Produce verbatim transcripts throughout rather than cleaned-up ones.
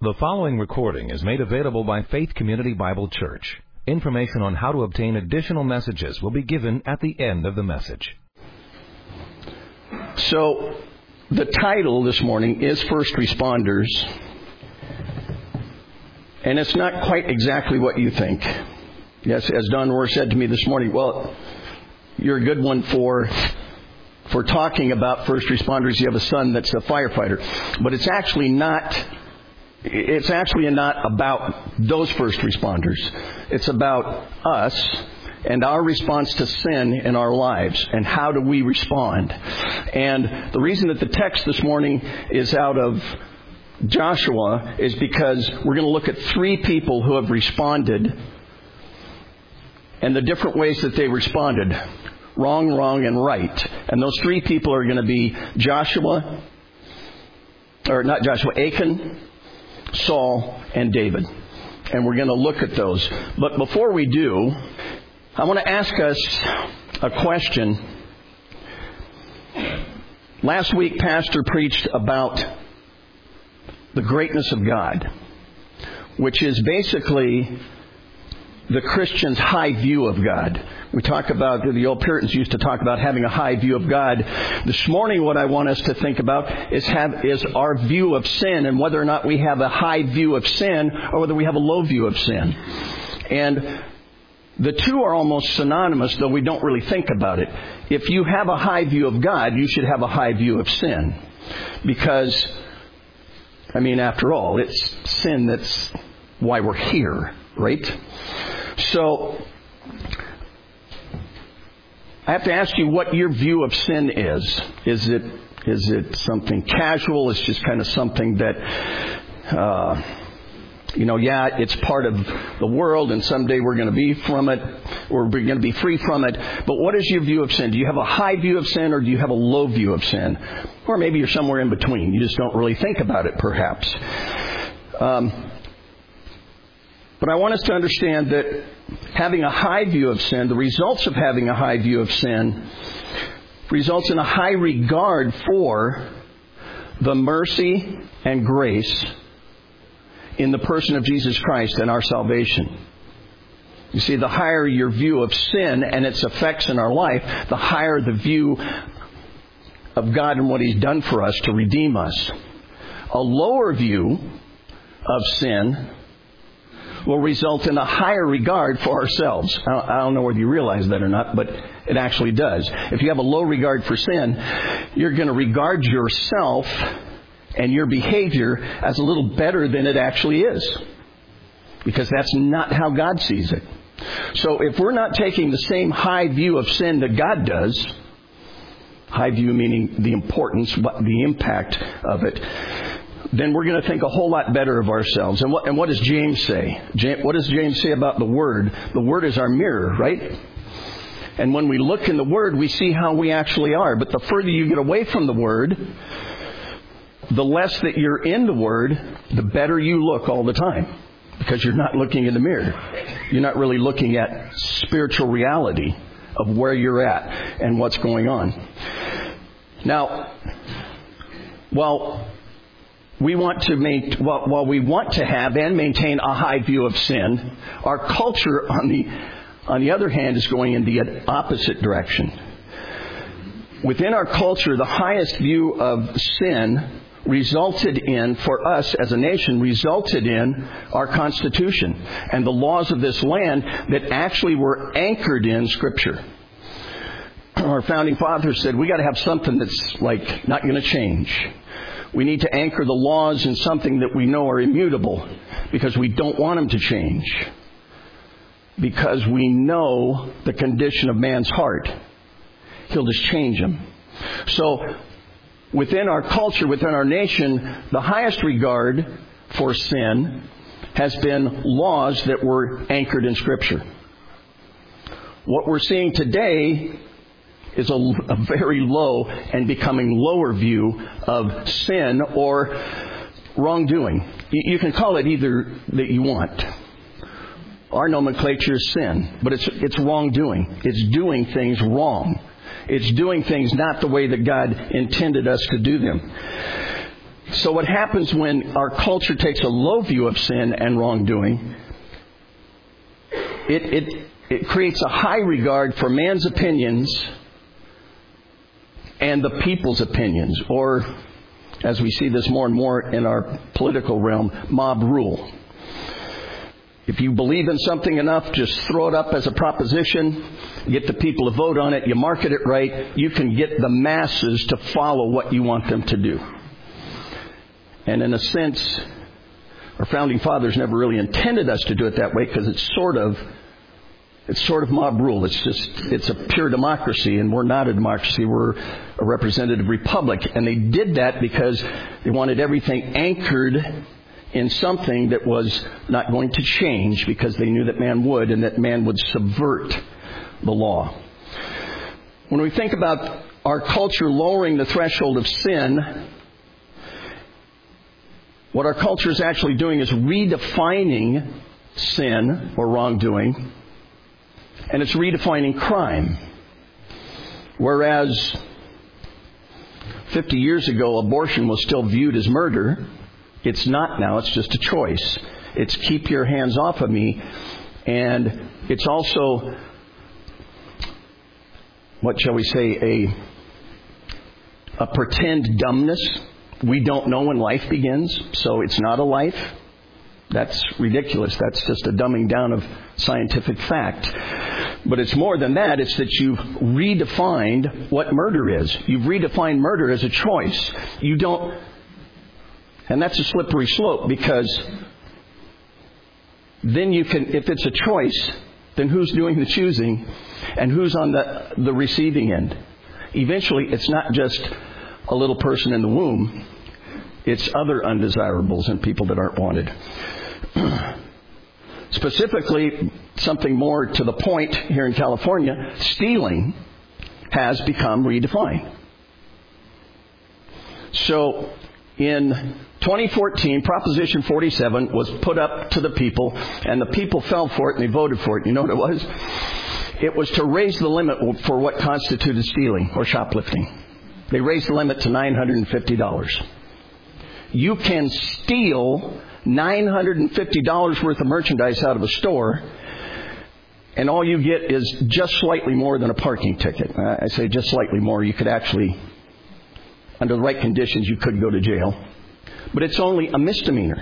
The following recording is made available by Faith Community Bible Church. Information on how to obtain additional messages will be given at the end of the message. So, the title this morning is First Responders. And it's not quite exactly what you think. Yes, as Don Rohr said to me this morning, well, you're a good one for for talking about first responders. You have a son that's a firefighter. But it's actually not... It's actually not about those first responders. It's about us and our response to sin in our lives and how do we respond. And the reason that the text this morning is out of Joshua is because we're going to look at three people who have responded and the different ways that they responded. Wrong, wrong, and right. And those three people are going to be Joshua, or not Joshua, Achan, Saul, and David. And we're going to look at those. But before we do, I want to ask us a question. Last week, Pastor preached about the greatness of God, which is basically the Christian's high view of God. We talk about, the old Puritans used to talk about having a high view of God. This morning what I want us to think about is have is our view of sin and whether or not we have a high view of sin or whether we have a low view of sin. And the two are almost synonymous, though we don't really think about it. If you have a high view of God, you should have a high view of sin. Because, I mean, after all, it's sin that's why we're here, right? So, I have to ask you what your view of sin is. Is it is it something casual? It's just kind of something that, uh, you know, yeah, it's part of the world and someday we're going to be from it, or we're going to be free from it. But what is your view of sin? Do you have a high view of sin or do you have a low view of sin? Or maybe you're somewhere in between. You just don't really think about it, perhaps. Um, but I want us to understand that having a high view of sin, the results of having a high view of sin, results in a high regard for the mercy and grace in the person of Jesus Christ and our salvation. You see, the higher your view of sin and its effects in our life, the higher the view of God and what He's done for us to redeem us. A lower view of sin will result in a higher regard for ourselves. I don't know whether you realize that or not, but it actually does. If you have a low regard for sin, you're going to regard yourself and your behavior as a little better than it actually is. Because that's not how God sees it. So if we're not taking the same high view of sin that God does, high view meaning the importance, the impact of it, then we're going to think a whole lot better of ourselves. And what, and what does James say? James, what does James say about the Word? The Word is our mirror, right? And when we look in the Word, we see how we actually are. But the further you get away from the Word, the less that you're in the Word, the better you look all the time. Because you're not looking in the mirror. You're not really looking at spiritual reality of where you're at and what's going on. Now, while we want to make, while, while we want to have and maintain a high view of sin, our culture, on the on the other hand, is going in the opposite direction. Within our culture, the highest view of sin resulted in, for us as a nation, resulted in our Constitution and the laws of this land that actually were anchored in Scripture. Our founding fathers said, we got to have something that's like not going to change. We need to anchor the laws in something that we know are immutable because we don't want them to change. Because we know the condition of man's heart. He'll just change them. So, within our culture, within our nation, the highest regard for sin has been laws that were anchored in Scripture. What we're seeing today is a, a very low and becoming lower view of sin or wrongdoing. You, you can call it either that you want. Our nomenclature is sin, but it's it's wrongdoing. It's doing things wrong. It's doing things not the way that God intended us to do them. So what happens when our culture takes a low view of sin and wrongdoing, it, it, it creates a high regard for man's opinions and the people's opinions, or, as we see this more and more in our political realm, mob rule. If you believe in something enough, just throw it up as a proposition, get the people to vote on it, you market it right, you can get the masses to follow what you want them to do. And in a sense, our founding fathers never really intended us to do it that way, because it's sort of It's sort of mob rule. It's just, it's a pure democracy, and we're not a democracy. We're a representative republic. And they did that because they wanted everything anchored in something that was not going to change, because they knew that man would, and that man would subvert the law. When we think about our culture lowering the threshold of sin, what our culture is actually doing is redefining sin or wrongdoing. And it's redefining crime. Whereas fifty years ago, abortion was still viewed as murder, it's not now. It's just a choice. It's keep your hands off of me. And it's also, what shall we say, a, a pretend dumbness. We don't know when life begins, so it's not a life. That's ridiculous. That's just a dumbing down of scientific fact. But it's more than that. It's that you've redefined what murder is. You've redefined murder as a choice. You don't... And that's a slippery slope, because then you can... If it's a choice, then who's doing the choosing and who's on the, the receiving end? Eventually, it's not just a little person in the womb. It's other undesirables and people that aren't wanted. Specifically, something more to the point here in California, stealing has become redefined. So in twenty fourteen, Proposition forty-seven was put up to the people, and the people fell for it and they voted for it. You know what it was? It was to raise the limit for what constituted stealing or shoplifting. They raised the limit to nine hundred fifty dollars. You can steal nine hundred fifty dollars worth of merchandise out of a store, and all you get is just slightly more than a parking ticket. I say just slightly more. You could actually, under the right conditions, you could go to jail. But it's only a misdemeanor.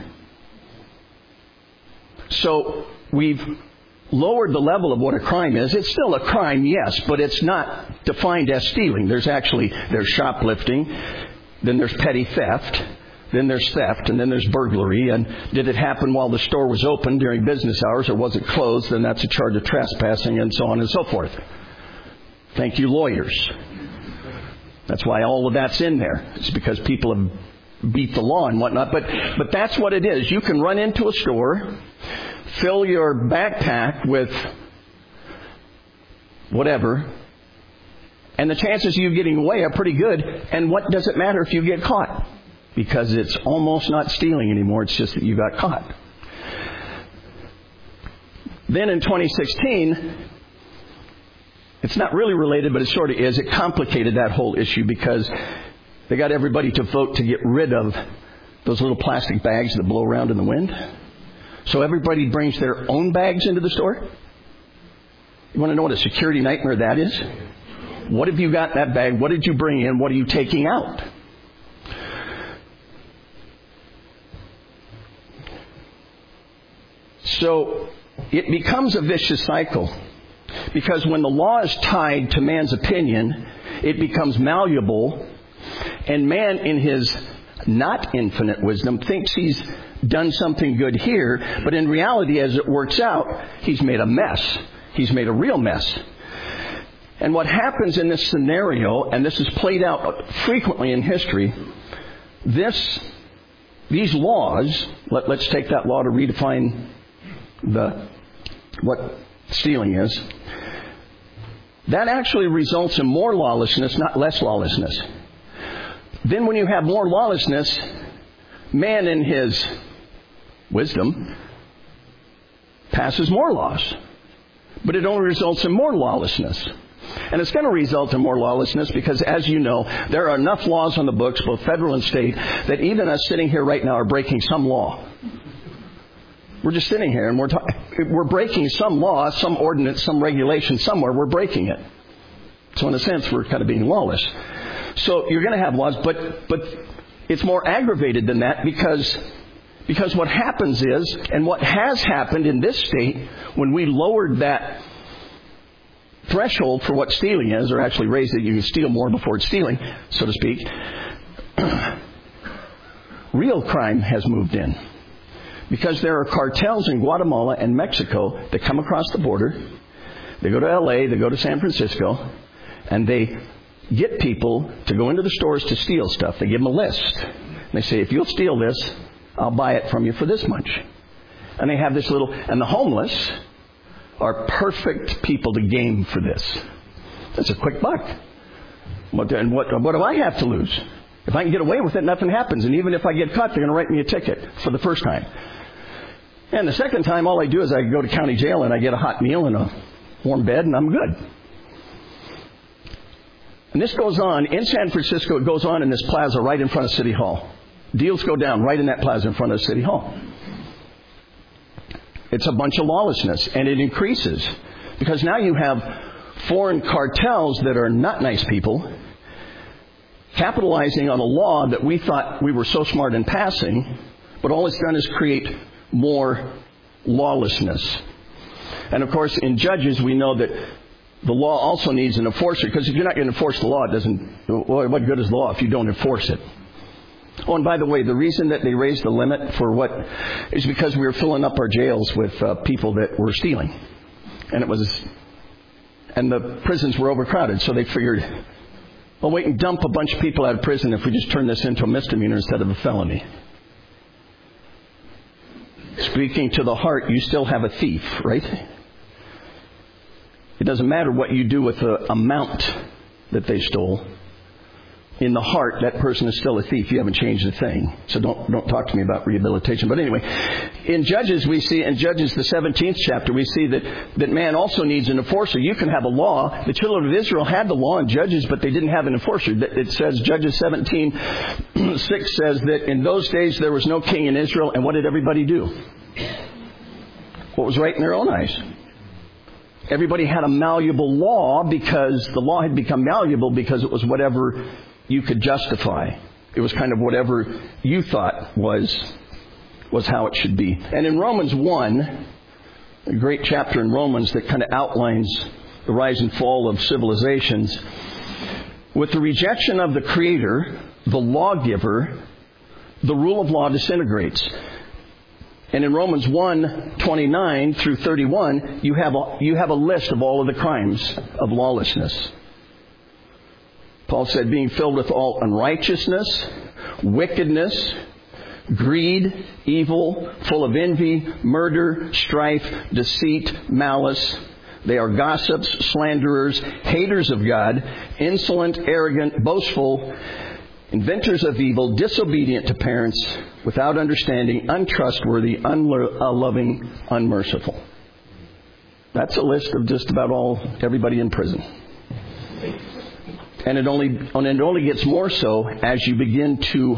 So we've lowered the level of what a crime is. It's still a crime, yes, but it's not defined as stealing. There's actually, there's shoplifting, then there's petty theft, then there's theft, and then there's burglary. And did it happen while the store was open during business hours, or was it closed? Then that's a charge of trespassing, and so on and so forth. Thank you, lawyers. That's why all of that's in there. It's because people have beat the law and whatnot. But but that's what it is. You can run into a store, fill your backpack with whatever, and the chances of you getting away are pretty good. And what does it matter if you get caught? Because it's almost not stealing anymore. It's just that you got caught. Then in twenty sixteen, it's not really related, but it sort of is. It complicated that whole issue because they got everybody to vote to get rid of those little plastic bags that blow around in the wind. So everybody brings their own bags into the store. You want to know what a security nightmare that is? What have you got in that bag? What did you bring in? What are you taking out? So it becomes a vicious cycle, because when the law is tied to man's opinion, it becomes malleable, and man in his not infinite wisdom thinks he's done something good here, but in reality, as it works out, he's made a mess. He's made a real mess. And what happens in this scenario, and this is played out frequently in history, this, these laws, let, let's take that law to redefine the what stealing is, that actually results in more lawlessness, not less lawlessness. Then when you have more lawlessness, man in his wisdom passes more laws. But it only results in more lawlessness. And it's going to result in more lawlessness because, as you know, there are enough laws on the books, both federal and state, that even us sitting here right now are breaking some law. We're just sitting here and we're ta- we're breaking some law, some ordinance, some regulation somewhere. We're breaking it. So in a sense, we're kind of being lawless. So you're going to have laws, but but it's more aggravated than that because because what happens is, and what has happened in this state, when we lowered that threshold for what stealing is, or actually raised it, you can steal more before it's stealing, so to speak, real crime has moved in. Because there are cartels in Guatemala and Mexico that come across the border. They go to L A, they go to San Francisco, and they get people to go into the stores to steal stuff. They give them a list. And they say, if you'll steal this, I'll buy it from you for this much. And they have this little... And the homeless are perfect people to game for this. That's a quick buck. What, and what, what do I have to lose? If I can get away with it, nothing happens. And even if I get caught, they're going to write me a ticket for the first time. And the second time, all I do is I go to county jail and I get a hot meal and a warm bed and I'm good. And this goes on in San Francisco. It goes on in this plaza right in front of City Hall. Deals go down right in that plaza in front of City Hall. It's a bunch of lawlessness, and it increases. Because now you have foreign cartels that are not nice people capitalizing on a law that we thought we were so smart in passing, but all it's done is create more lawlessness. And of course, in Judges, we know that the law also needs an enforcer, because if you're not going to enforce the law, it doesn't, well, what good is law if you don't enforce it? Oh, and by the way, the reason that they raised the limit for what is because we were filling up our jails with uh, people that were stealing. And it was, and the prisons were overcrowded, so they figured, well, we can dump a bunch of people out of prison if we just turn this into a misdemeanor instead of a felony. Speaking to the heart, you still have a thief, right? It doesn't matter what you do with the amount that they stole. In the heart, that person is still a thief. You haven't changed a thing. So don't don't talk to me about rehabilitation. But anyway, in Judges, we see, in Judges the seventeenth chapter, we see that, that man also needs an enforcer. You can have a law. The children of Israel had the law in Judges, but they didn't have an enforcer. It says, Judges seventeen six says that in those days there was no king in Israel. And what did everybody do? What was right in their own eyes? Everybody had a malleable law because the law had become malleable because it was whatever you could justify. It was kind of whatever you thought was was how it should be. And in Romans one, a great chapter in Romans that kind of outlines the rise and fall of civilizations, with the rejection of the Creator, the lawgiver, the rule of law disintegrates. And in Romans one, twenty-nine through thirty-one, you have a, you have a list of all of the crimes of lawlessness. Paul said, being filled with all unrighteousness, wickedness, greed, evil, full of envy, murder, strife, deceit, malice. They are gossips, slanderers, haters of God, insolent, arrogant, boastful, inventors of evil, disobedient to parents, without understanding, untrustworthy, unloving, unmerciful. That's a list of just about all everybody in prison. And it only and it only gets more so as you begin to,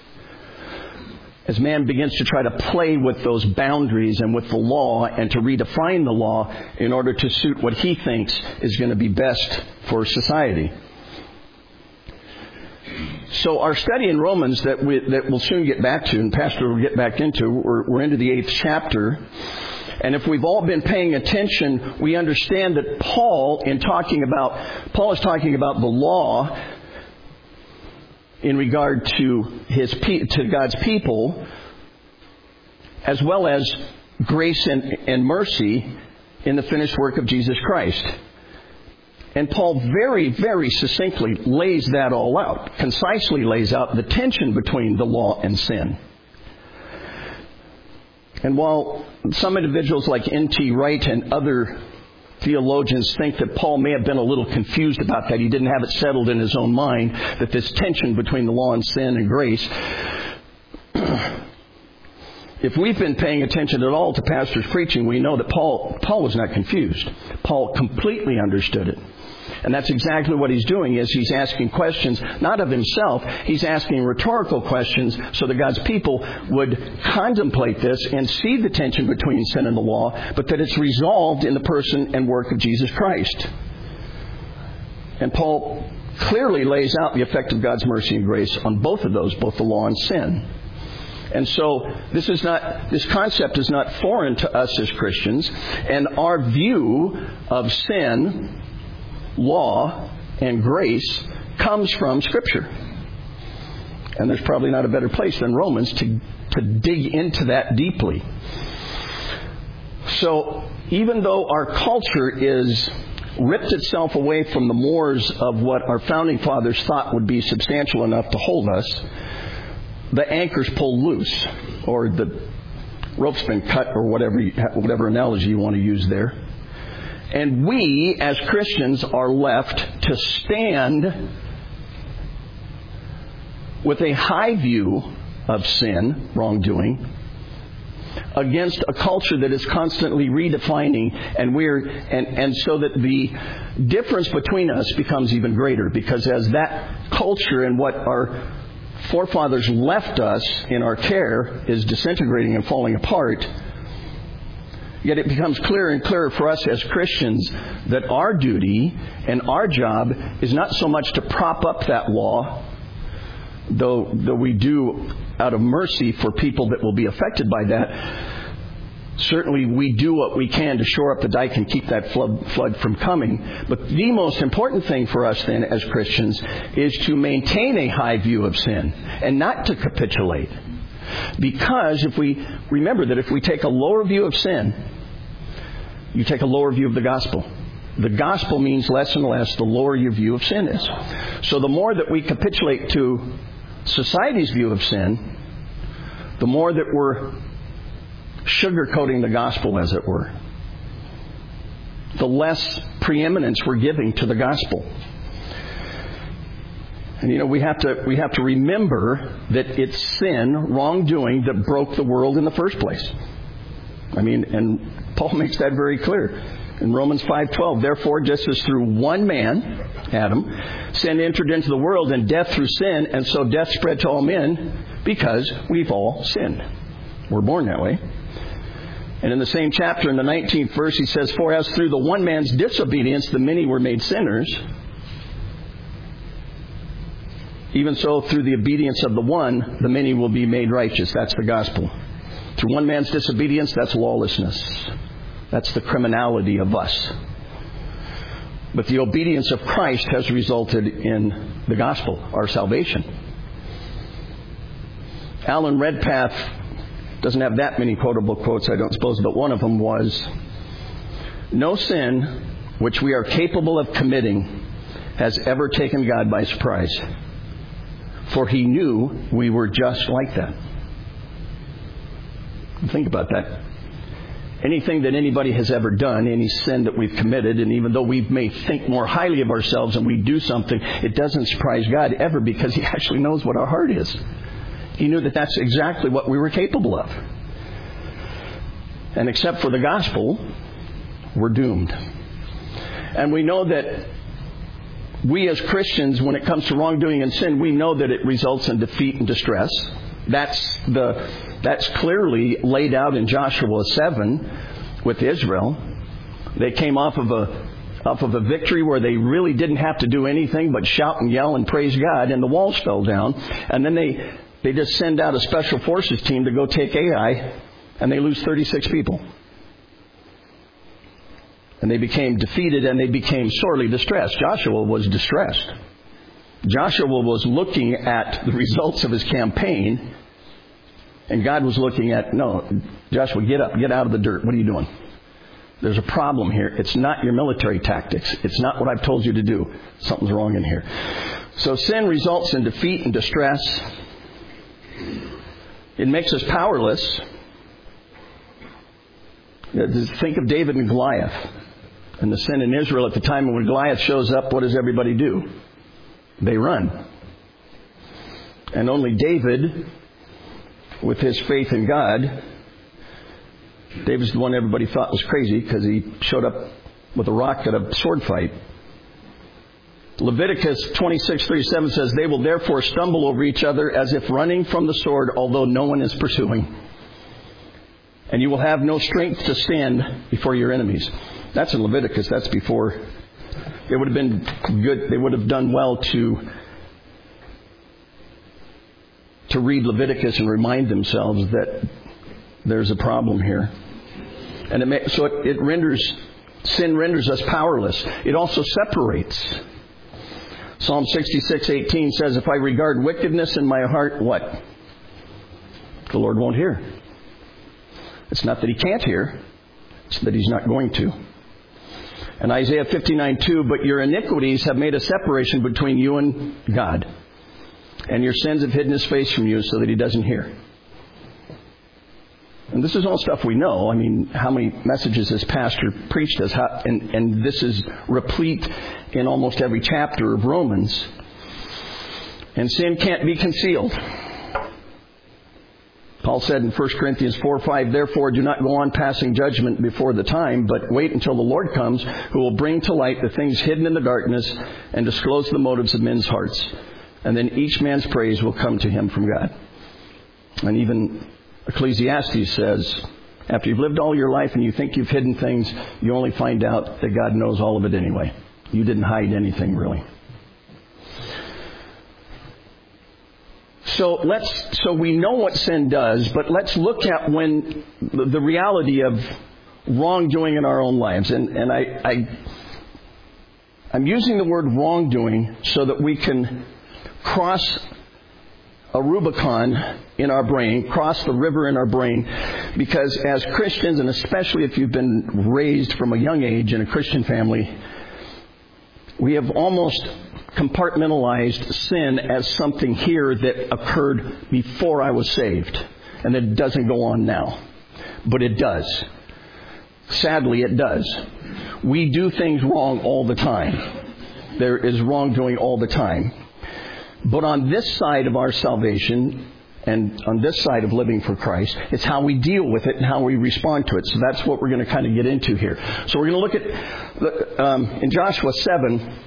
as man begins to try to play with those boundaries and with the law and to redefine the law in order to suit what he thinks is going to be best for society. So our study in Romans that we, that we'll soon get back to, and Pastor will get back into, we're, we're into the eighth chapter. And if we've all been paying attention, we understand that Paul, in talking about, Paul is talking about the law in regard to his to God's people, as well as grace and, and mercy in the finished work of Jesus Christ. And Paul very, very succinctly lays that all out, concisely lays out the tension between the law and sin. And while some individuals like N T Wright and other theologians think that Paul may have been a little confused about that, he didn't have it settled in his own mind, that this tension between the law and sin and grace, if we've been paying attention at all to pastors' preaching, we know that Paul Paul was not confused. Paul completely understood it. And that's exactly what he's doing, is he's asking questions, not of himself. He's asking rhetorical questions so that God's people would contemplate this and see the tension between sin and the law, but that it's resolved in the person and work of Jesus Christ. And Paul clearly lays out the effect of God's mercy and grace on both of those, both the law and sin. And so this is not, this concept is not foreign to us as Christians, and our view of sin, law, and grace comes from Scripture. And there's probably not a better place than Romans to, to dig into that deeply. So even though our culture is ripped itself away from the moors of what our founding fathers thought would be substantial enough to hold us, the anchor's pulled loose, or the rope's been cut, or whatever whatever analogy you want to use there. And we, as Christians, are left to stand with a high view of sin, wrongdoing, against a culture that is constantly redefining, and we're and, and so that the difference between us becomes even greater, because as that culture and what our forefathers left us in our care is disintegrating and falling apart, yet it becomes clearer and clearer for us as Christians that our duty and our job is not so much to prop up that law, though, though we do out of mercy for people that will be affected by that. Certainly we do what we can to shore up the dike and keep that flood, flood from coming. But the most important thing for us then as Christians is to maintain a high view of sin and not to capitulate. Because if we remember that if we take a lower view of sin, you take a lower view of the gospel. The gospel means less and less the lower your view of sin is. So the more that we capitulate to society's view of sin, the more that we're sugarcoating the gospel, as it were. The less preeminence we're giving to the gospel. And you know, we have to we have to remember that it's sin, wrongdoing, that broke the world in the first place. I mean, and Paul makes that very clear in Romans five twelve. Therefore, just as through one man, Adam, sin entered into the world, and death through sin, and so death spread to all men because we've all sinned. We're born that way. And in the same chapter, in the nineteenth verse, he says, for as through the one man's disobedience the many were made sinners, even so through the obedience of the one, the many will be made righteous. That's the gospel. Through one man's disobedience, that's lawlessness. That's the criminality of us. But the obedience of Christ has resulted in the gospel, our salvation. Alan Redpath doesn't have that many quotable quotes, I don't suppose, but one of them was, no sin which we are capable of committing has ever taken God by surprise, for He knew we were just like that. Think about that. Anything that anybody has ever done, any sin that we've committed, and even though we may think more highly of ourselves and we do something, it doesn't surprise God ever, because He actually knows what our heart is. He knew that that's exactly what we were capable of. And except for the gospel, we're doomed. And we know that we as Christians, when it comes to wrongdoing and sin, we know that it results in defeat and distress. That's the that's clearly laid out in Joshua seven with Israel. They came off of a off of a victory where they really didn't have to do anything but shout and yell and praise God, and the walls fell down. And then they They just send out a special forces team to go take Ai, and they lose thirty-six people. And they became defeated, and they became sorely distressed. Joshua was distressed. Joshua was looking at the results of his campaign, and God was looking at, no, Joshua, get up, get out of the dirt. What are you doing? There's a problem here. It's not your military tactics. It's not what I've told you to do. Something's wrong in here. So sin results in defeat and distress. It makes us powerless. Think of David and Goliath and the sin in Israel at the time. When Goliath shows up, what does everybody do? They run. And only David, with his faith in God, David's the one everybody thought was crazy because he showed up with a rock at a sword fight. Leviticus twenty-six thirty-seven says, they will therefore stumble over each other as if running from the sword, although no one is pursuing. And you will have no strength to stand before your enemies. That's in Leviticus. That's before. It would have been good. They would have done well to to read Leviticus and remind themselves that there's a problem here. And it may, so it, it renders, sin renders us powerless. It also separates. Psalm sixty-six eighteen says, if I regard wickedness in my heart, what? The Lord won't hear. It's not that He can't hear. It's that He's not going to. And Isaiah fifty-nine two, but your iniquities have made a separation between you and God. And your sins have hidden His face from you so that He doesn't hear. And this is all stuff we know. I mean, how many messages has Pastor preached us? How, and, and this is replete in almost every chapter of Romans. And sin can't be concealed. Paul said in First Corinthians four five, therefore do not go on passing judgment before the time, but wait until the Lord comes, who will bring to light the things hidden in the darkness and disclose the motives of men's hearts. And then each man's praise will come to him from God. And even Ecclesiastes says, after you've lived all your life and you think you've hidden things, you only find out that God knows all of it anyway. You didn't hide anything, really. So let's, so we know what sin does, but let's look at when the reality of wrongdoing in our own lives. And, and I, I, I'm using the word wrongdoing so that we can cross a Rubicon in our brain, cross the river in our brain, because as Christians, and especially if you've been raised from a young age in a Christian family, we have almost compartmentalized sin as something here that occurred before I was saved, and that it doesn't go on now. But it does. Sadly, it does. We do things wrong all the time. There is wrongdoing all the time. But on this side of our salvation, and on this side of living for Christ, it's how we deal with it and how we respond to it. So that's what we're going to kind of get into here. So we're going to look at, um, in Joshua seven,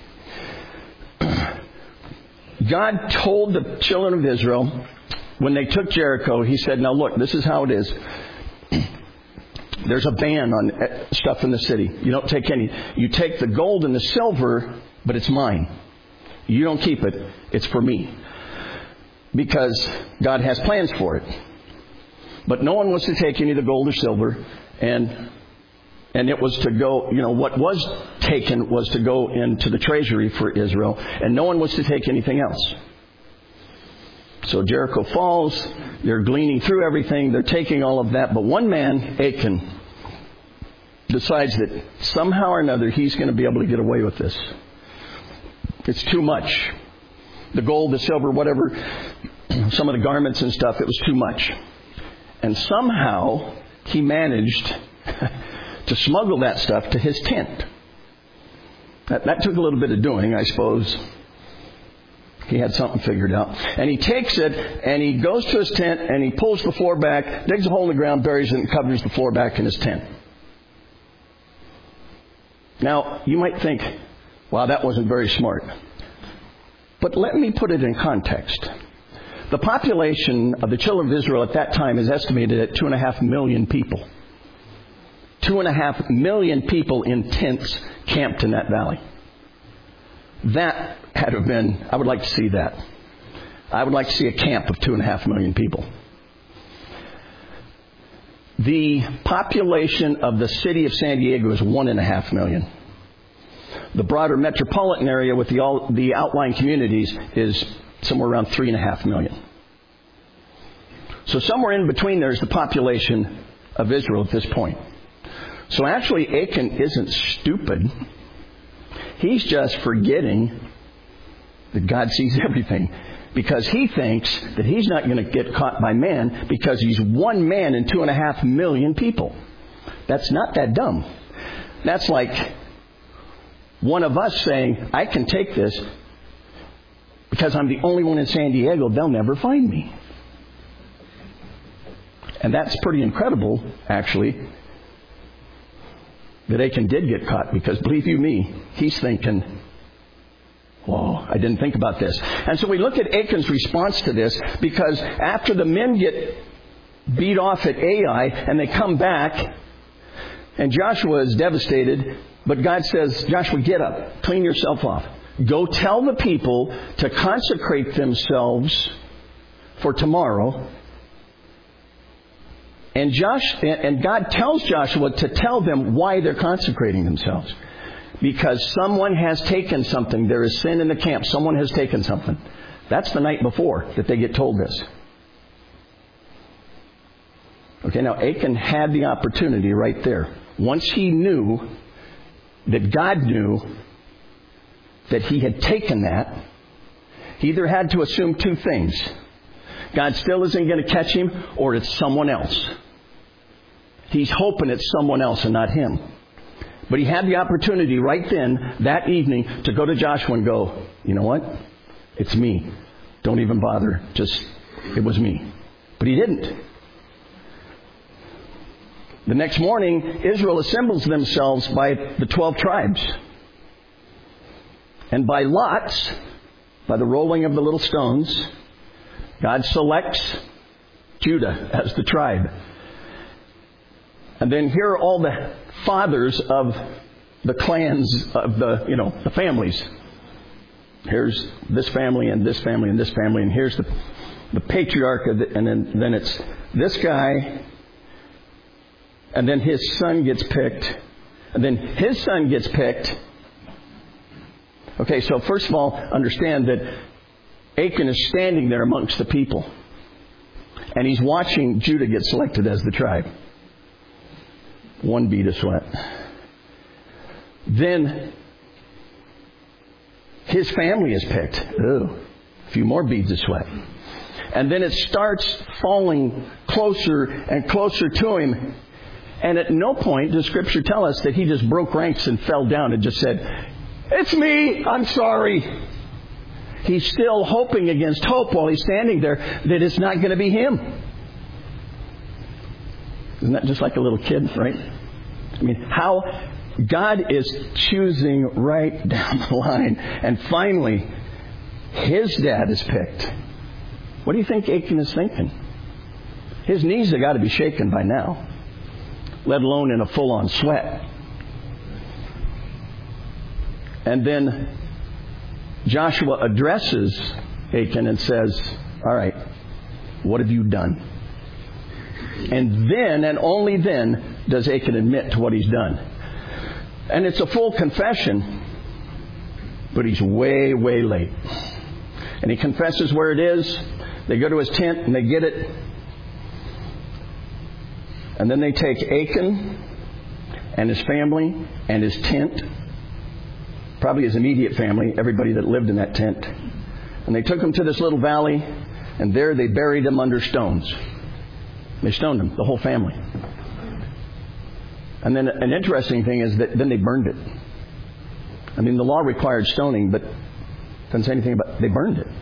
God told the children of Israel, when they took Jericho, He said, now look, this is how it is. There's a ban on stuff in the city. You don't take any. You take the gold and the silver, but it's mine. You don't keep it. It's for me. Because God has plans for it. But no one was to take any of the gold or silver. And and it was to go, you know, what was taken was to go into the treasury for Israel. And no one was to take anything else. So Jericho falls. They're gleaning through everything. They're taking all of that. But one man, Achan, decides that somehow or another he's going to be able to get away with this. It's too much. The gold, the silver, whatever, some of the garments and stuff, it was too much. And somehow he managed to smuggle that stuff to his tent. That, that took a little bit of doing, I suppose. He had something figured out. And he takes it, and he goes to his tent, and he pulls the floor back, digs a hole in the ground, buries it, and covers the floor back in his tent. Now, you might think, wow, that wasn't very smart. But let me put it in context. The population of the children of Israel at that time is estimated at two and a half million people. Two and a half million people in tents camped in that valley. That had to have been, I would like to see that. I would like to see a camp of two and a half million people. The population of the city of San Diego is one and a half million. The broader metropolitan area with the all, the outlying communities is somewhere around three and a half million. So somewhere in between there is the population of Israel at this point. So actually Achan isn't stupid. He's just forgetting that God sees everything. Because he thinks that he's not going to get caught by man because he's one man in two and a half million people. That's not that dumb. That's like one of us saying, I can take this because I'm the only one in San Diego. They'll never find me. And that's pretty incredible, actually, that Achan did get caught. Because believe you me, he's thinking, Whoa, I didn't think about this. And so we look at Achan's response to this, because after the men get beat off at Ai and they come back, and Joshua is devastated, but God says, Joshua, get up, clean yourself off. Go tell the people to consecrate themselves for tomorrow. And Josh, and God tells Joshua to tell them why they're consecrating themselves. Because someone has taken something. There is sin in the camp. Someone has taken something. That's the night before that they get told this. Okay, now Achan had the opportunity right there. Once he knew that God knew that he had taken that, he either had to assume two things. God still isn't going to catch him, or it's someone else. He's hoping it's someone else and not him. But he had the opportunity right then, that evening, to go to Joshua and go, you know what? It's me. Don't even bother. Just, it was me. But he didn't. The next morning, Israel assembles themselves by the twelve tribes. And by lots, by the rolling of the little stones, God selects Judah as the tribe. And then here are all the fathers of the clans of the, you know, the families. Here's this family and this family and this family, and here's the the patriarch of the, and then then it's this guy, and then his son gets picked, and then his son gets picked. Okay, so first of all, understand that Achan is standing there amongst the people, and he's watching Judah get selected as the tribe. One bead of sweat. Then his family is picked. Ooh, a few more beads of sweat. And then it starts falling closer and closer to him. And at no point does Scripture tell us that he just broke ranks and fell down and just said, it's me, I'm sorry. He's still hoping against hope while he's standing there that it's not going to be him. Isn't that just like a little kid, right? I mean, how God is choosing right down the line. And finally, his dad is picked. What do you think Achan is thinking? His knees have got to be shaken by now, let alone in a full-on sweat. And then Joshua addresses Achan and says, all right, what have you done? And then, and only then, does Achan admit to what he's done. And it's a full confession, but he's way, way late. And he confesses where it is. They go to his tent and they get it. And then they take Achan and his family and his tent, probably his immediate family, everybody that lived in that tent. And they took him to this little valley, and there they buried him under stones. They stoned him, the whole family. And then an interesting thing is that then they burned it. I mean, the law required stoning, but doesn't say anything about it. They burned it.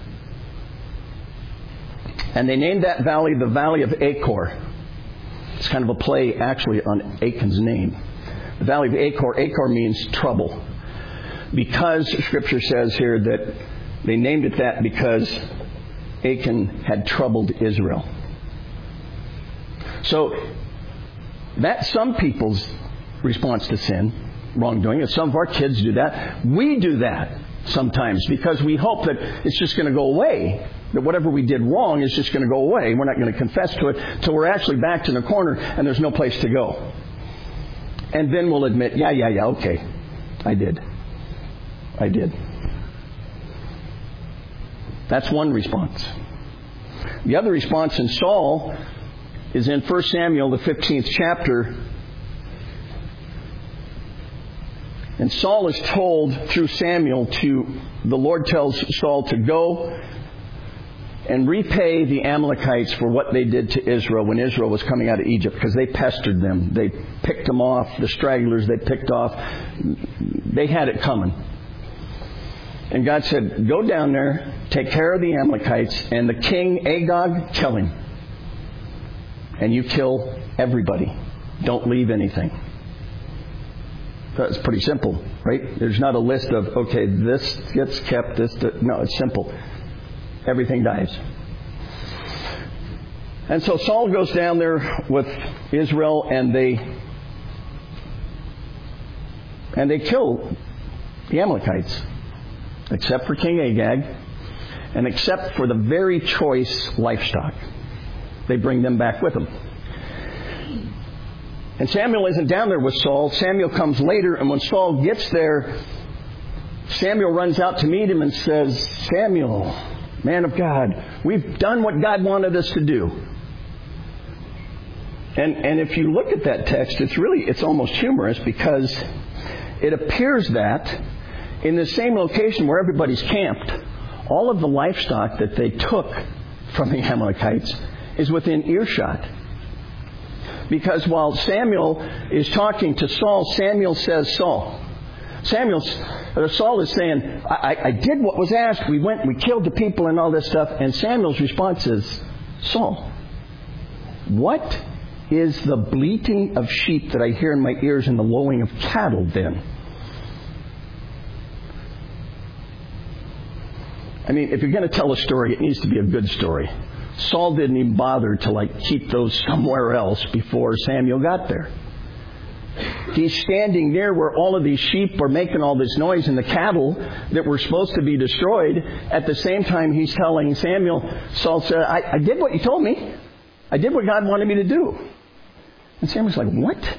And they named that valley the Valley of Achor. It's kind of a play, actually, on Achan's name. The Valley of Achor. Achor means trouble. Because Scripture says here that they named it that because Achan had troubled Israel. So that's some people's response to sin, wrongdoing. And some of our kids do that. We do that sometimes because we hope that it's just going to go away. That whatever we did wrong is just going to go away. We're not going to confess to it till we're actually backed in a corner and there's no place to go. And then we'll admit, yeah, yeah, yeah, okay, I did. I did. That's one response. The other response in Saul is in First Samuel, the fifteenth chapter. And Saul is told through Samuel to, the Lord tells Saul to go and repay the Amalekites for what they did to Israel when Israel was coming out of Egypt, because they pestered them. They picked them off, the stragglers they picked off. They had it coming. And God said, go down there, take care of the Amalekites, and the king Agag, kill him. And you kill everybody. Don't leave anything. So it's pretty simple, right? There's not a list of, okay, this gets kept, this... No, it's simple. Everything dies. And so Saul goes down there with Israel, and they and they kill the Amalekites, except for King Agag, and except for the very choice livestock. They bring them back with them. And Samuel isn't down there with Saul. Samuel comes later, and when Saul gets there, Samuel runs out to meet him and says, Samuel, man of God, we've done what God wanted us to do. And and if you look at that text, it's really, it's almost humorous, because it appears that in the same location where everybody's camped, all of the livestock that they took from the Amalekites is within earshot. Because while Samuel is talking to Saul, Samuel says, Saul. Samuel, or Saul is saying, I, I did what was asked. We went, we killed the people and all this stuff. And Samuel's response is, Saul, what is the bleating of sheep that I hear in my ears and the lowing of cattle then? I mean, if you're going to tell a story, it needs to be a good story. Saul didn't even bother to like keep those somewhere else before Samuel got there. He's standing there where all of these sheep are making all this noise and the cattle that were supposed to be destroyed. At the same time, he's telling Samuel, Saul said, I, I did what you told me. I did what God wanted me to do. And Samuel's like, what?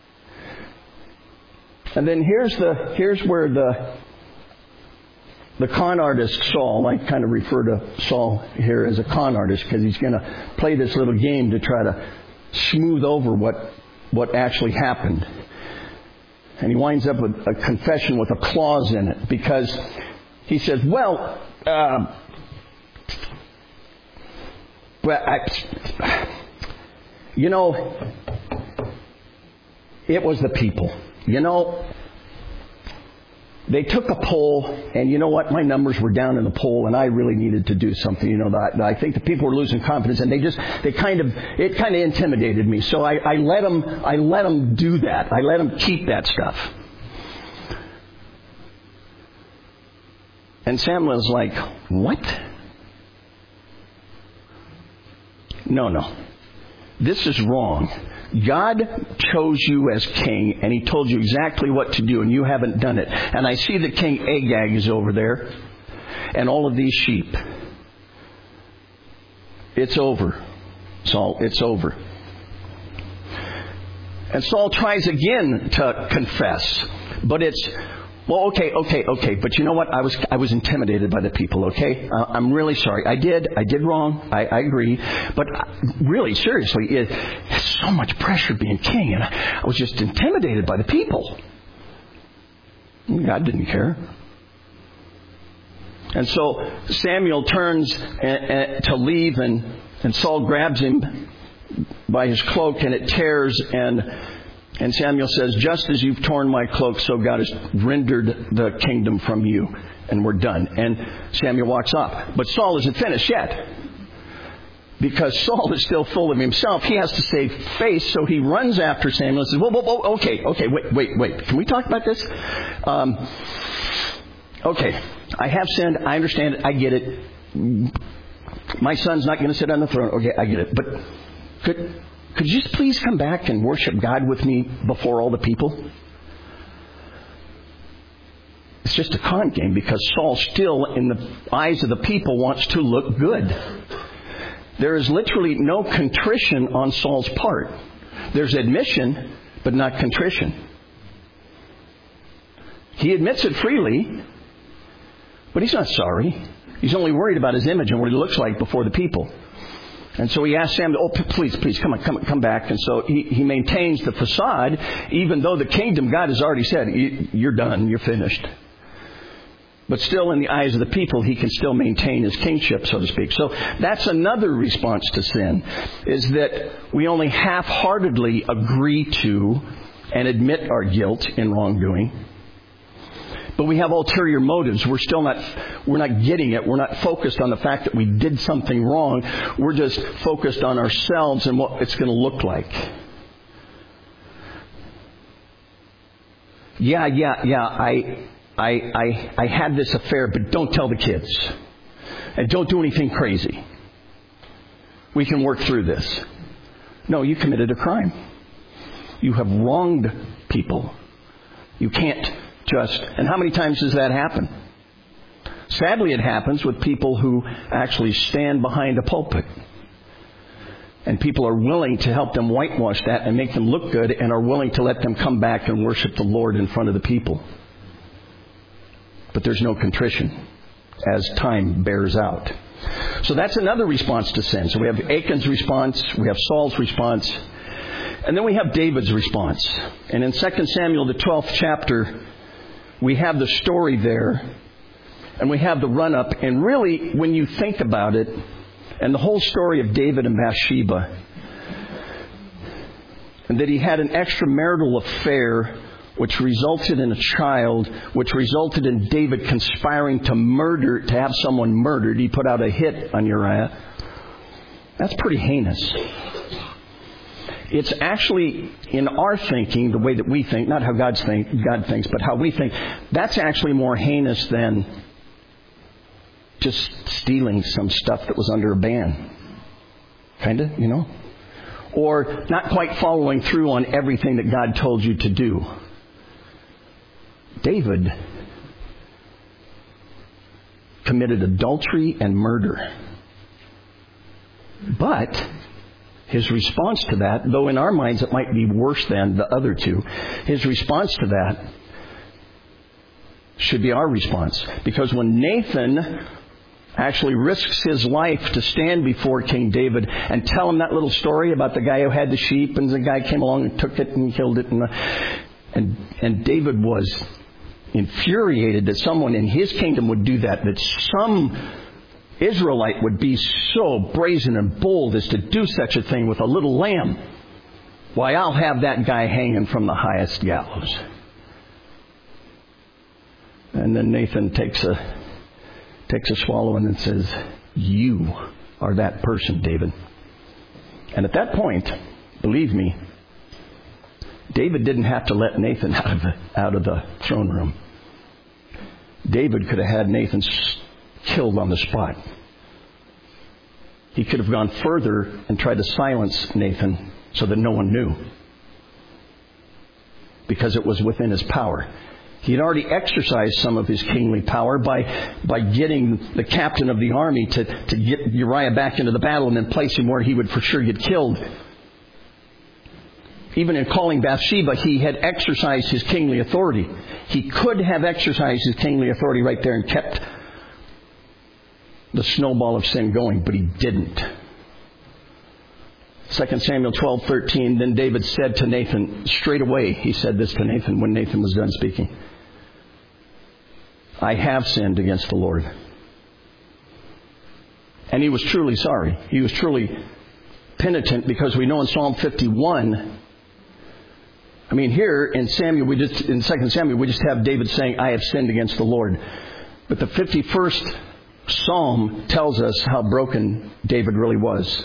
And then here's the here's where the the con artist Saul, I kind of refer to Saul here as a con artist, because he's going to play this little game to try to smooth over what what actually happened. And he winds up with a confession with a clause in it, because he says, well, uh, well, I, you know, it was the people. You know, they took a poll, and you know what? My numbers were down in the poll, and I really needed to do something. You know, that I think the people were losing confidence, and they just, they kind of, it kind of intimidated me. So I, I let them, I let them do that. I let them keep that stuff. And Samuel's like, what? No, no. This is wrong. God chose you as king, and He told you exactly what to do, and you haven't done it. And I see that King Agag is over there, and all of these sheep. It's over, Saul. It's over. And Saul tries again to confess, but it's, well, okay, okay, okay. But you know what? I was I was intimidated by the people, okay? Uh, I'm really sorry. I did. I did wrong. I, I agree. But really, seriously, it, it's so much pressure being king. And I, I was just intimidated by the people. And God didn't care. And so Samuel turns and, and, to leave, and, and Saul grabs him by his cloak, and it tears, and... And Samuel says, just as you've torn my cloak, so God has rendered the kingdom from you. And we're done. And Samuel walks off. But Saul isn't finished yet. Because Saul is still full of himself. He has to save face, so he runs after Samuel and says, whoa, whoa, whoa, okay, okay, wait, wait, wait. Can we talk about this? Um, okay, I have sinned. I understand it. I get it. My son's not going to sit on the throne. Okay, I get it. But could... Could you just please come back and worship God with me before all the people? It's just a con game, because Saul still, in the eyes of the people, wants to look good. There is literally no contrition on Saul's part. There's admission, but not contrition. He admits it freely, but he's not sorry. He's only worried about his image and what he looks like before the people. And so he asks Samuel, oh, please, please, come on, come, come back. And so he, he maintains the facade, even though the kingdom, God has already said, you're done, you're finished. But still, in the eyes of the people, he can still maintain his kingship, so to speak. So that's another response to sin, is that we only half-heartedly agree to and admit our guilt in wrongdoing. But we have ulterior motives. We're still not, we're not getting it. We're not focused on the fact that we did something wrong. We're just focused on ourselves and what it's going to look like. yeah, yeah, yeah, I, I, I, I had this affair, but don't tell the kids. And don't do anything crazy. We can work through this. No, you committed a crime. You have wronged people. You can't just... And how many times does that happen? Sadly, it happens with people who actually stand behind a pulpit. And people are willing to help them whitewash that and make them look good, and are willing to let them come back and worship the Lord in front of the people. But there's no contrition as time bears out. So that's another response to sin. So we have Achan's response, we have Saul's response, and then we have David's response. And in Second Samuel, the twelfth chapter, we have the story there, and we have the run-up. And really, when you think about it, and the whole story of David and Bathsheba, and that he had an extramarital affair which resulted in a child, which resulted in David conspiring to murder, to have someone murdered. He put out a hit on Uriah. That's pretty heinous. It's actually, in our thinking, the way that we think, not how God's think, God thinks, but how we think, that's actually more heinous than just stealing some stuff that was under a ban. Kind of, you know? Or not quite following through on everything that God told you to do. David committed adultery and murder. But his response to that, though in our minds it might be worse than the other two, his response to that should be our response. Because when Nathan actually risks his life to stand before King David and tell him that little story about the guy who had the sheep, and the guy came along and took it and killed it, and and, and David was infuriated that someone in his kingdom would do that, that some Israelite would be so brazen and bold as to do such a thing with a little lamb. Why, I'll have that guy hanging from the highest gallows. And then Nathan takes a takes a swallow and then says, "You are that person, David." And at that point, believe me, David didn't have to let Nathan out of the, out of the throne room. David could have had Nathan killed on the spot. He could have gone further and tried to silence Nathan so that no one knew, because it was within his power. He had already exercised some of his kingly power by by getting the captain of the army to, to get Uriah back into the battle and then place him where he would for sure get killed. Even in calling Bathsheba, he had exercised his kingly authority. He could have exercised his kingly authority right there and kept the snowball of sin going, but he didn't. Second Samuel twelve thirteen, then David said to Nathan, straight away he said this to Nathan when Nathan was done speaking, "I have sinned against the Lord." And he was truly sorry. He was truly penitent, because we know in Psalm fifty-one, I mean, here in Samuel, we just in Second Samuel, we just have David saying, "I have sinned against the Lord." But the fifty-first Psalm tells us how broken David really was.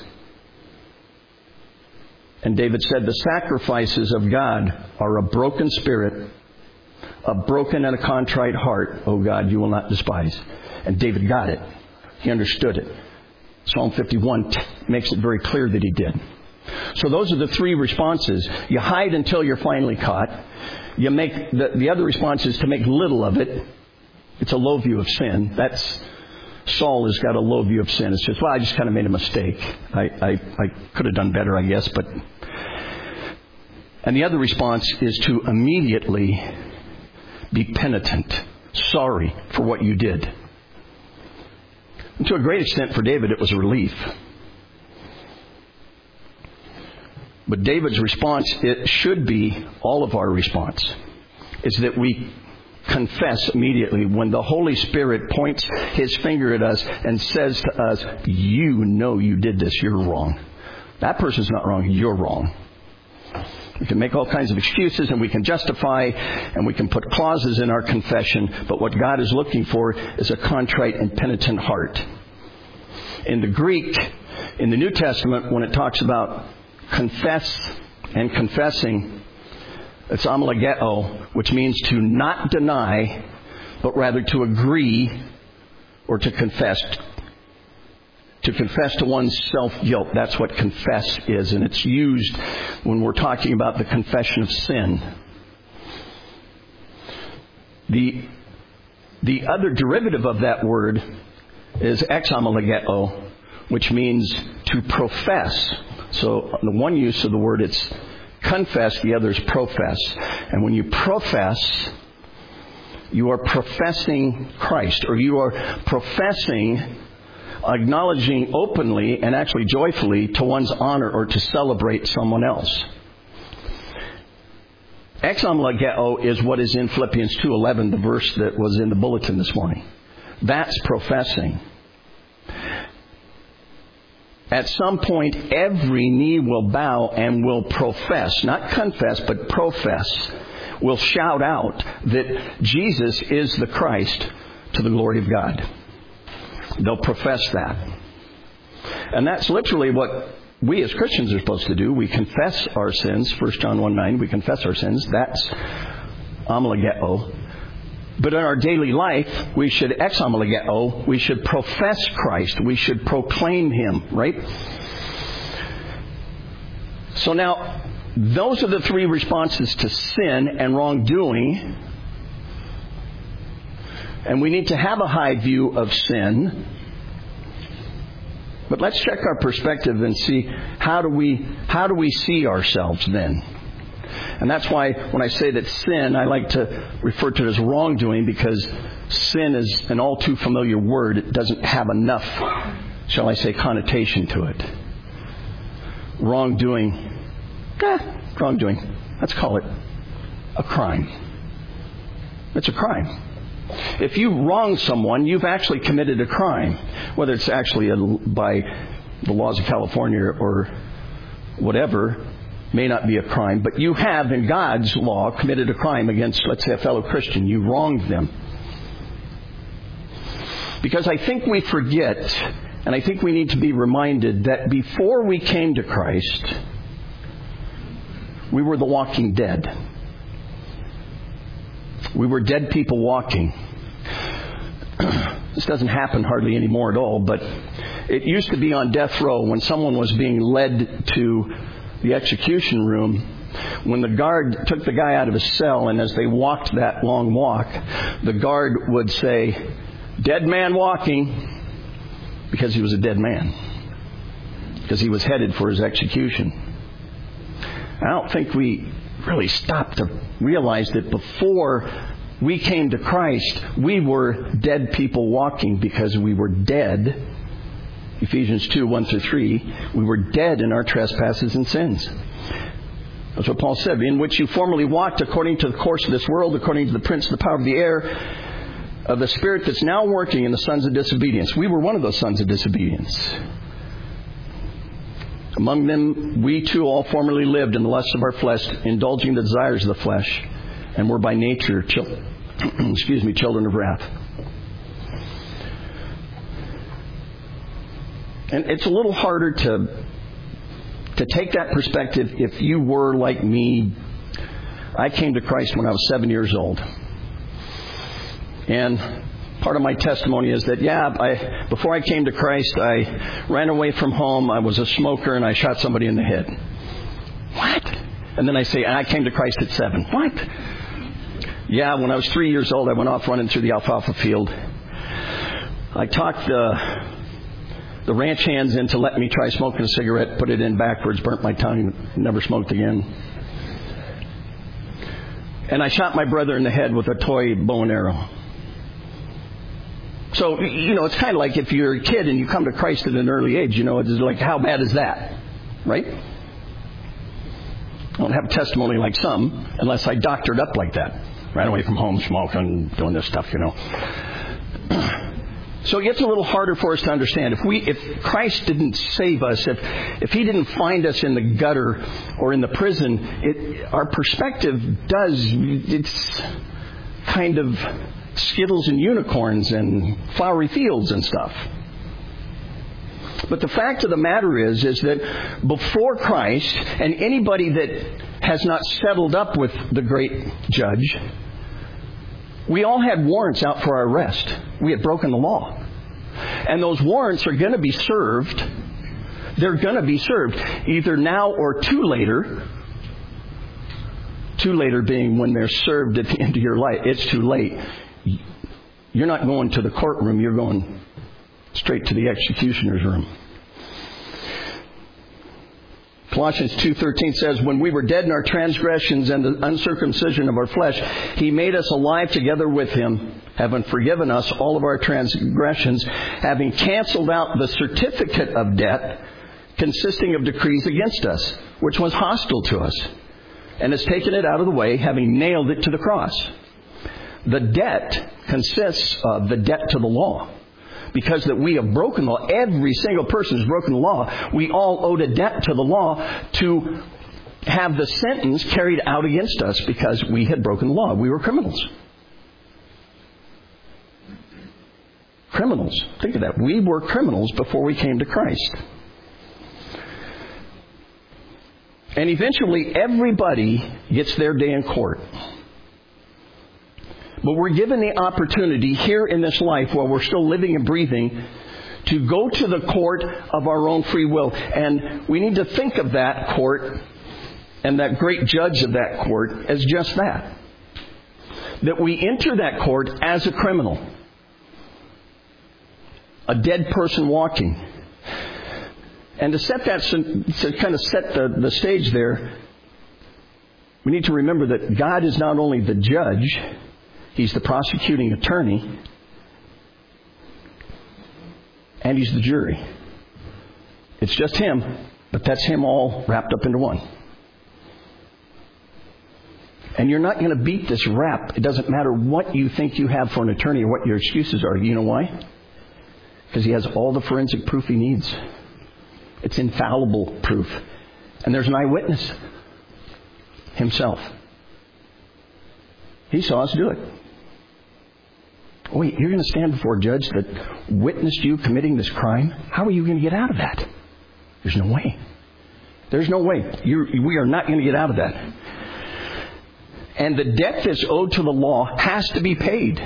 And David said, "The sacrifices of God are a broken spirit, a broken and a contrite heart, O God, you will not despise." And David got it. He understood it. Psalm fifty-one t- makes it very clear that he did. So those are the three responses. You hide until you're finally caught. You make the, the other response is to make little of it. It's a low view of sin. That's Saul has got a low view of sin. It's just, well, I just kind of made a mistake. I, I, I could have done better, I guess. But and the other response is to immediately be penitent, sorry for what you did. And to a great extent for David, it was a relief. But David's response, it should be all of our response, is that we confess immediately when the Holy Spirit points His finger at us and says to us, "You know you did this, you're wrong." That person's not wrong, you're wrong. We can make all kinds of excuses and we can justify and we can put clauses in our confession, but what God is looking for is a contrite and penitent heart. In the Greek, in the New Testament, when it talks about confess and confessing, It's amalageo, which means to not deny, but rather to agree or to confess. To confess to one's self-guilt. That's what confess is. And it's used when we're talking about the confession of sin. The, the other derivative of that word is examalageo, which means to profess. So the one use of the word, it's confess, the other is profess. And when you profess, you are professing Christ, or you are professing, acknowledging openly and actually joyfully to one's honor or to celebrate someone else. Examalageo is what is in Philippians two eleven, the verse that was in the bulletin this morning. That's professing. At some point, every knee will bow and will profess, not confess, but profess, will shout out that Jesus is the Christ to the glory of God. They'll profess that. And that's literally what we as Christians are supposed to do. We confess our sins. First John one nine, we confess our sins. That's amalageo. But in our daily life, we should examalageo. We should profess Christ. We should proclaim Him, right? So now, those are the three responses to sin and wrongdoing. And we need to have a high view of sin. But let's check our perspective and see how do we how do we see ourselves then? And that's why when I say that sin, I like to refer to it as wrongdoing, because sin is an all too familiar word. It doesn't have enough, shall I say, connotation to it. Wrongdoing. Eh, wrongdoing. Let's call it a crime. It's a crime. If you wrong someone, you've actually committed a crime. Whether it's actually a, by the laws of California or whatever, may not be a crime. But you have, in God's law, committed a crime against, let's say, a fellow Christian. You wronged them. Because I think we forget, and I think we need to be reminded that before we came to Christ, we were the walking dead. We were dead people walking. This doesn't happen hardly anymore at all, but it used to be on death row when someone was being led to the execution room. When the guard took the guy out of his cell, and as they walked that long walk, the guard would say, "Dead man walking," because he was a dead man. Because he was headed for his execution. I don't think we really stopped to realize that before we came to Christ, we were dead people walking, because we were dead. Ephesians two, one through three. We were dead in our trespasses and sins. That's what Paul said. In which you formerly walked according to the course of this world, according to the prince of the power of the air, of the spirit that's now working in the sons of disobedience. We were one of those sons of disobedience. Among them, we too all formerly lived in the lusts of our flesh, indulging the desires of the flesh, and were by nature, chil- excuse me, children of wrath. And it's a little harder to to take that perspective if you were like me. I came to Christ when I was seven years old. And part of my testimony is that, yeah, I, before I came to Christ, I ran away from home. I was a smoker, and I shot somebody in the head. What? And then I say, I came to Christ at seven. What? Yeah, when I was three years old, I went off running through the alfalfa field. I talked the, the ranch hands into letting me try smoking a cigarette, put it in backwards, burnt my tongue, never smoked again. And I shot my brother in the head with a toy bow and arrow. So, you know, it's kind of like if you're a kid and you come to Christ at an early age, you know, it's like, how bad is that? Right? I don't have a testimony like some, unless I doctored up like that. Ran away from home, smoking, doing this stuff, you know. So it gets a little harder for us to understand. If we, if Christ didn't save us, if if He didn't find us in the gutter or in the prison, it, our perspective does, it's kind of Skittles and unicorns and flowery fields and stuff. But the fact of the matter is, is that before Christ, and anybody that has not settled up with the great judge, we all had warrants out for our arrest. We had broken the law. And those warrants are going to be served. They're going to be served either now or too later. Too later being when they're served at the end of your life. It's too late. You're not going to the courtroom. You're going straight to the executioner's room. Colossians two thirteen says, when we were dead in our transgressions and the uncircumcision of our flesh, He made us alive together with Him, having forgiven us all of our transgressions, having canceled out the certificate of debt consisting of decrees against us, which was hostile to us, and has taken it out of the way, having nailed it to the cross. The debt consists of the debt to the law. Because that we have broken the law. Every single person has broken the law. We all owed a debt to the law to have the sentence carried out against us because we had broken the law. We were criminals. Criminals. Think of that. We were criminals before we came to Christ. And eventually everybody gets their day in court. But we're given the opportunity here in this life while we're still living and breathing to go to the court of our own free will. And we need to think of that court and that great judge of that court as just that. That we enter that court as a criminal. A dead person walking. And to set that, to kind of set the, the stage there, we need to remember that God is not only the judge, He's the prosecuting attorney, and He's the jury. It's just Him, but that's Him all wrapped up into one. And you're not going to beat this rap. It doesn't matter what you think you have for an attorney or what your excuses are. You know why? Because He has all the forensic proof He needs. It's infallible proof. And there's an eyewitness. Himself. He saw us do it. Wait, you're going to stand before a judge that witnessed you committing this crime? How are you going to get out of that? There's no way. There's no way. You're, we are not going to get out of that. And the debt that's owed to the law has to be paid.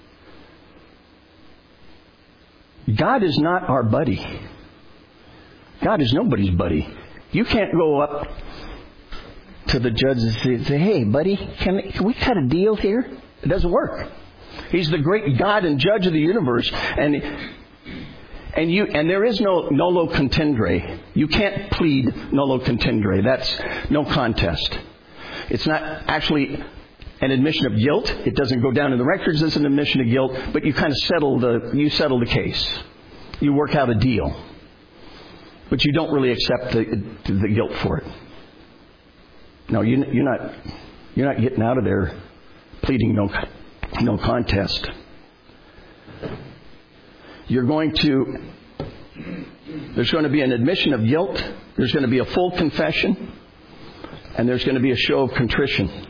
God is not our buddy. God is nobody's buddy. You can't go up to the judge and say, say hey, buddy, can, can we cut a deal here? It doesn't work. He's the great God and judge of the universe. And and you and there is no nolo contendere. You can't plead nolo contendere. That's no contest. It's not actually an admission of guilt. It doesn't go down in the records as an admission of guilt, but you kind of settle the you settle the case. You work out a deal. But you don't really accept the, the guilt for it. No, you, you're not. You're not getting out of there pleading no, no contest. You're going to. There's going to be an admission of guilt. There's going to be a full confession, and there's going to be a show of contrition.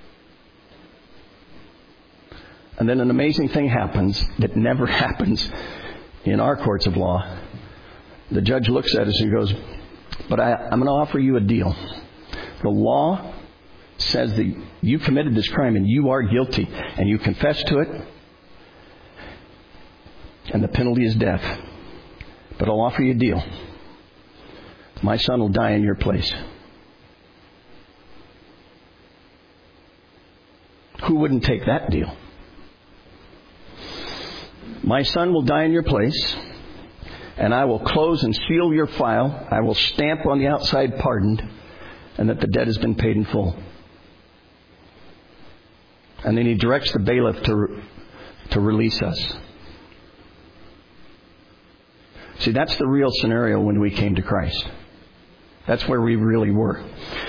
And then an amazing thing happens that never happens in our courts of law. The judge looks at us and goes, "But I, I'm going to offer you a deal. The law says that you committed this crime and you are guilty and you confess to it and the penalty is death. But I'll offer you a deal. My son will die in your place." Who wouldn't take that deal? My son will die in your place, and I will close and seal your file. I will stamp on the outside pardoned, and that the debt has been paid in full. And then he directs the bailiff to, to release us. See, that's the real scenario when we came to Christ. That's where we really were.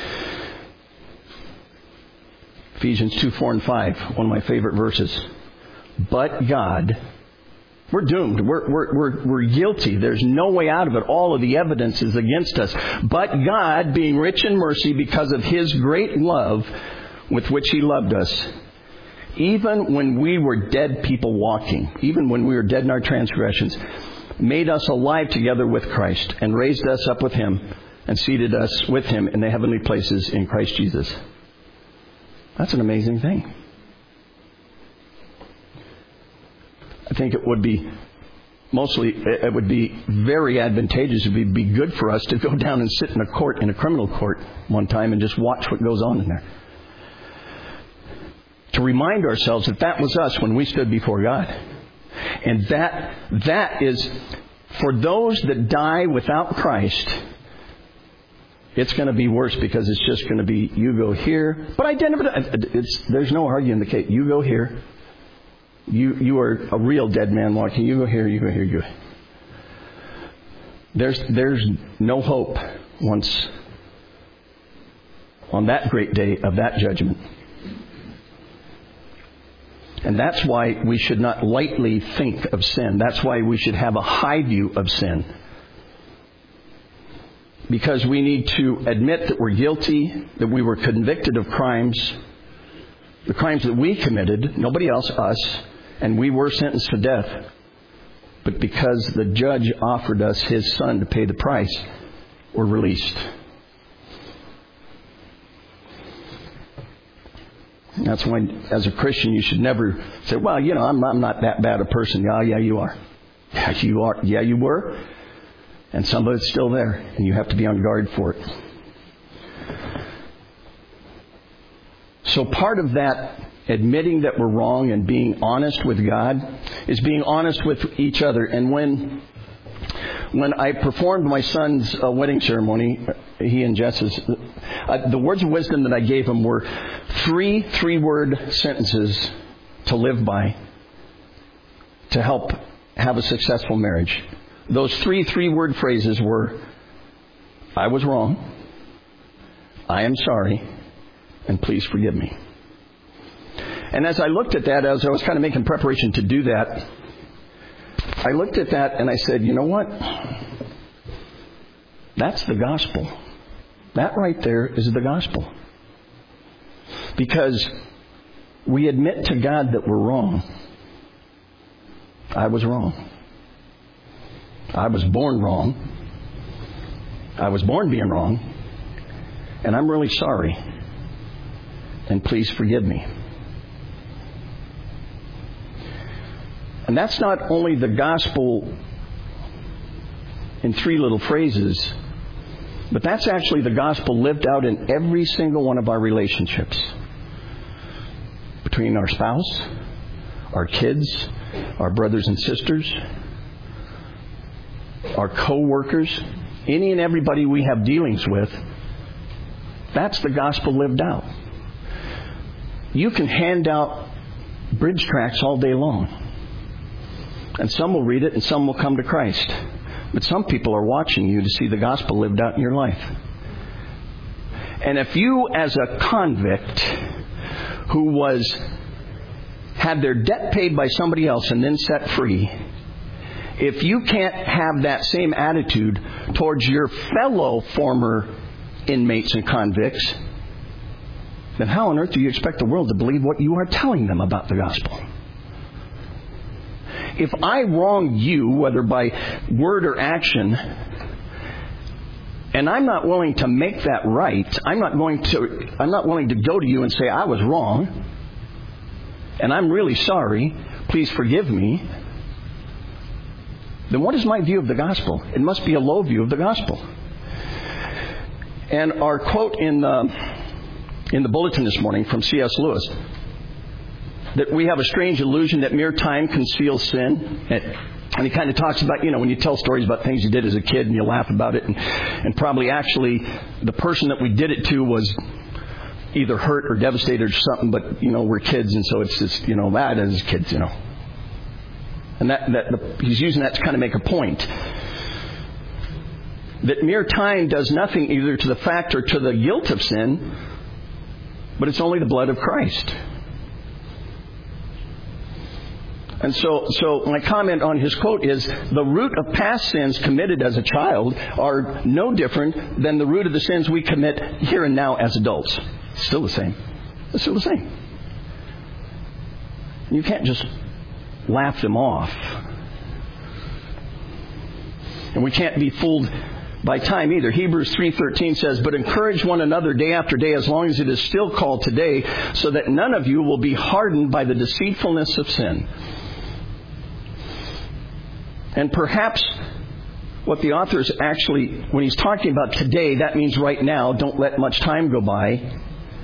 Ephesians two, four, and five, one of my favorite verses. But God... We're doomed. We're, we're, we're, we're guilty. There's no way out of it. All of the evidence is against us. But God, being rich in mercy because of His great love with which He loved us, even when we were dead people walking, even when we were dead in our transgressions, made us alive together with Christ, and raised us up with Him, and seated us with Him in the heavenly places in Christ Jesus. That's an amazing thing. I think it would be mostly, it would be very advantageous. It would be good for us to go down and sit in a court, in a criminal court one time, and just watch what goes on in there. To remind ourselves that that was us when we stood before God. And that that is, for those that die without Christ, it's going to be worse, because it's just going to be, you go here. But I didn't, it's, there's no arguing the case. You go here. You you are a real dead man walking. You go here, you go here, you go. There's there's no hope once on that great day of that judgment. And that's why we should not lightly think of sin. That's why we should have a high view of sin. Because we need to admit that we're guilty, that we were convicted of crimes, the crimes that we committed, nobody else, us, and we were sentenced to death. But because the judge offered us His Son to pay the price, we're released. That's why, as a Christian, you should never say, well, you know, I'm, I'm not that bad a person. Yeah, yeah, you are. Yeah, you are. Yeah, you were. And some of it's still there, and you have to be on guard for it. So part of that, admitting that we're wrong and being honest with God, is being honest with each other. And when when I performed my son's uh, wedding ceremony, he and Jess's, uh, the words of wisdom that I gave him were three three-word sentences to live by to help have a successful marriage. Those three three-word phrases were, I was wrong, I am sorry, and please forgive me. And as I looked at that, as I was kind of making preparation to do that, I looked at that and I said, you know what? That's the gospel. That right there is the gospel. Because we admit to God that we're wrong. I was wrong. I was born wrong. I was born being wrong. And I'm really sorry. And please forgive me. And that's not only the gospel in three little phrases, but that's actually the gospel lived out in every single one of our relationships. Between our spouse, our kids, our brothers and sisters, our co-workers, any and everybody we have dealings with, that's the gospel lived out. You can hand out bridge tracts all day long. And some will read it and some will come to Christ. But some people are watching you to see the gospel lived out in your life. And if you, as a convict who was had their debt paid by somebody else and then set free, if you can't have that same attitude towards your fellow former inmates and convicts, then how on earth do you expect the world to believe what you are telling them about the gospel? If I wrong you, whether by word or action, and I'm not willing to make that right, I'm not going to, I'm not willing to go to you and say, I was wrong, and I'm really sorry, please forgive me, then what is my view of the gospel? It must be a low view of the gospel. And our quote in the, in the bulletin this morning from C S Lewis, that we have a strange illusion that mere time conceals sin. And he kind of talks about, you know, when you tell stories about things you did as a kid and you laugh about it, and, and probably actually the person that we did it to was either hurt or devastated or something, but, you know, we're kids, and so it's just, you know, that as kids, you know. And that, that the, he's using that to kind of make a point. That mere time does nothing either to the fact or to the guilt of sin, but it's only the blood of Christ. And so, so my comment on his quote is, the root of past sins committed as a child are no different than the root of the sins we commit here and now as adults. It's still the same. It's still the same. You can't just laugh them off. And we can't be fooled by time either. Hebrews three thirteen says, "But encourage one another day after day as long as it is still called today, so that none of you will be hardened by the deceitfulness of sin." And perhaps what the author is actually, when he's talking about today, that means right now, don't let much time go by.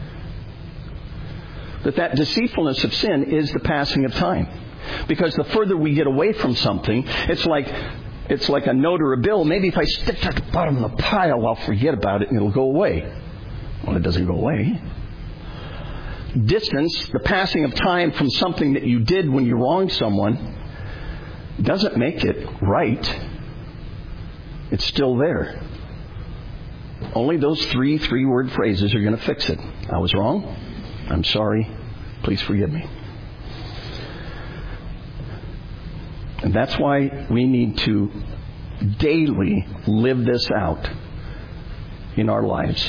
That that deceitfulness of sin is the passing of time. Because the further we get away from something, it's like it's like a note or a bill. Maybe if I stick it at the bottom of the pile, I'll forget about it and it'll go away. Well, it doesn't go away. Distance, the passing of time from something that you did when you wronged someone, doesn't make it right. It's still there. Only those three three-word phrases are going to fix it. I was wrong. I'm sorry. Please forgive me. And that's why we need to daily live this out in our lives.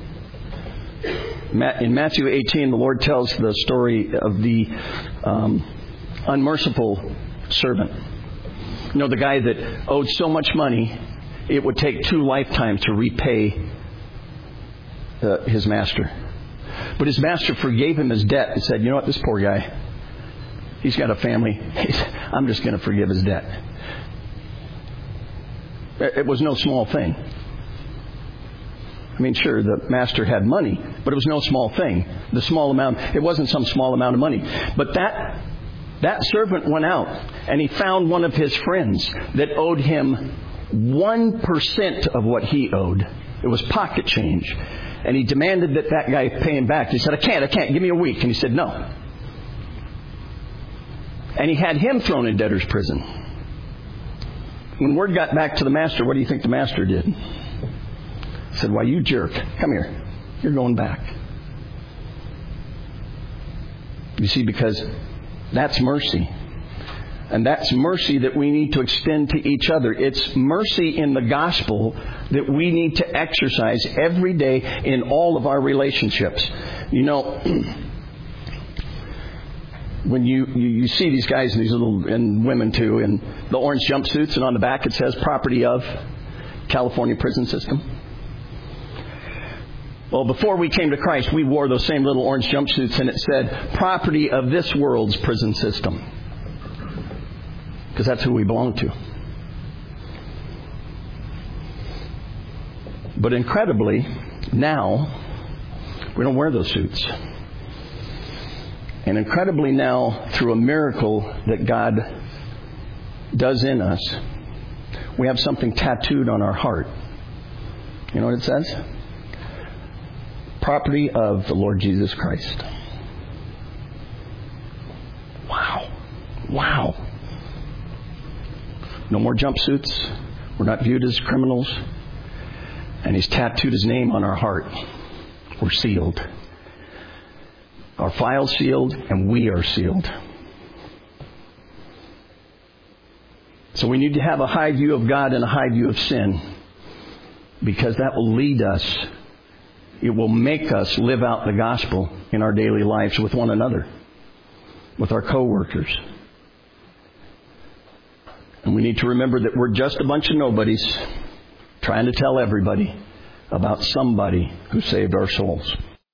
In Matthew eighteen, the Lord tells the story of the um, unmerciful servant. You know, the guy that owed so much money, it would take two lifetimes to repay uh, his master. But his master forgave him his debt and said, "You know what, this poor guy, he's got a family. I'm just going to forgive his debt." It was no small thing. I mean, sure, the master had money, but it was no small thing. The small amount, it wasn't some small amount of money. But that that servant went out and he found one of his friends that owed him one percent of what he owed. It was pocket change. And he demanded that that guy pay him back. He said, I can't, I can't. Give me a week. And he said, no. And he had him thrown in debtor's prison. When word got back to the master, what do you think the master did? He said, why, you jerk. Come here. You're going back. You see, because that's mercy. And that's mercy that we need to extend to each other. It's mercy in the gospel that we need to exercise every day in all of our relationships. You know, when you, you, you see these guys and these little, and women too, in the orange jumpsuits, and on the back it says property of California prison system. Well, before we came to Christ, we wore those same little orange jumpsuits and it said property of this world's prison system. Because that's who we belong to. But incredibly, now, we don't wear those suits. And incredibly now, through a miracle that God does in us, we have something tattooed on our heart. You know what it says? Property of the Lord Jesus Christ. Wow. Wow. No more jumpsuits. We're not viewed as criminals. And He's tattooed His name on our heart. We're sealed. Our file's sealed and we are sealed. So we need to have a high view of God and a high view of sin. Because that will lead us. It will make us live out the gospel in our daily lives with one another. With our co-workers. And we need to remember that we're just a bunch of nobodies trying to tell everybody about somebody who saved our souls.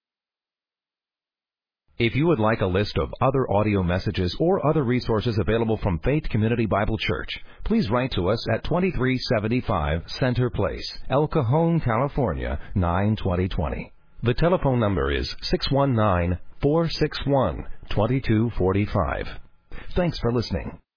If you would like a list of other audio messages or other resources available from Faith Community Bible Church, please write to us at twenty-three seventy-five Center Place, El Cajon, California, nine twenty twenty. The telephone number is six one nine, four six one, two two four five. Thanks for listening.